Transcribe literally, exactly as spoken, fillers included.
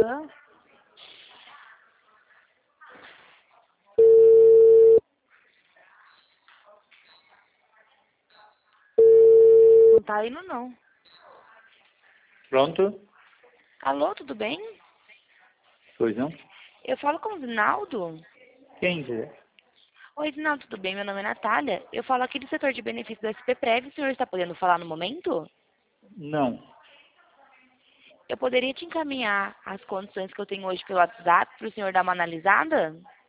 Aham. Não tá indo, não. Pronto? Alô, tudo bem? Pois não? Eu falo com o Zinaldo. Quem quiser. Oi, Zinaldo, tudo bem? Meu nome é Natália. Eu falo aqui do setor de benefícios do S P Prev. O senhor está podendo falar no momento? Não. Eu poderia te encaminhar as condições que eu tenho hoje pelo WhatsApp para o senhor dar uma analisada?